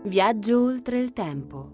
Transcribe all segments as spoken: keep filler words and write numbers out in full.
Viaggio oltre il tempo.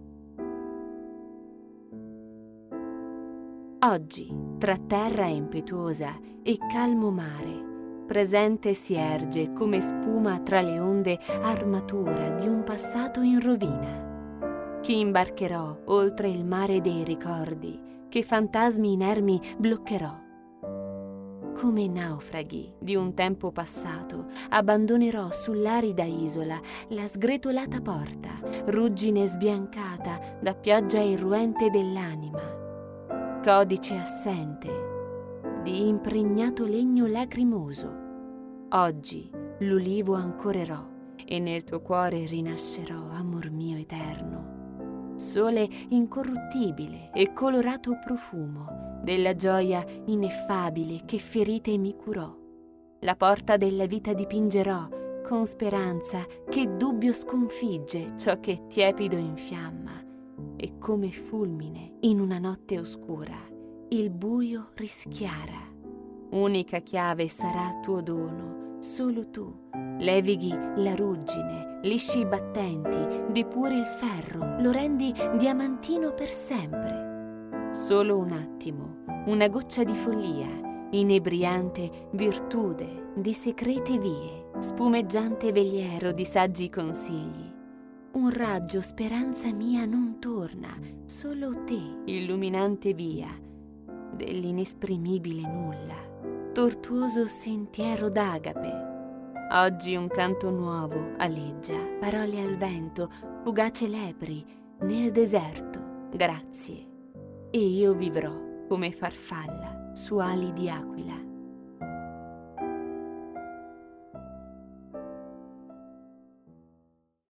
Oggi, tra terra impetuosa e calmo mare, presente si erge come spuma tra le onde armatura di un passato in rovina. Chi imbarcherò oltre il mare dei ricordi, che fantasmi inermi bloccherò. Come naufraghi di un tempo passato, abbandonerò sull'arida isola la sgretolata porta, ruggine sbiancata da pioggia irruente dell'anima, codice assente di impregnato legno lacrimoso. Oggi l'ulivo ancorerò e nel tuo cuore rinascerò, amor mio eterno, sole incorruttibile e colorato profumo della gioia ineffabile che ferite mi curò. La porta della vita dipingerò con speranza che dubbio sconfigge ciò che tiepido infiamma e come fulmine in una notte oscura il buio rischiara. Unica chiave sarà tuo dono, solo tu levighi la ruggine, lisci i battenti, depuri il ferro, lo rendi diamantino per sempre. Solo un attimo, una goccia di follia, inebriante virtude di secrete vie, spumeggiante veliero di saggi consigli. Un raggio speranza mia non torna, solo te, illuminante via dell'inesprimibile nulla, tortuoso sentiero d'agape. Oggi un canto nuovo aleggia, parole al vento, fugace lepri, nel deserto, grazie. E io vivrò come farfalla su ali di aquila.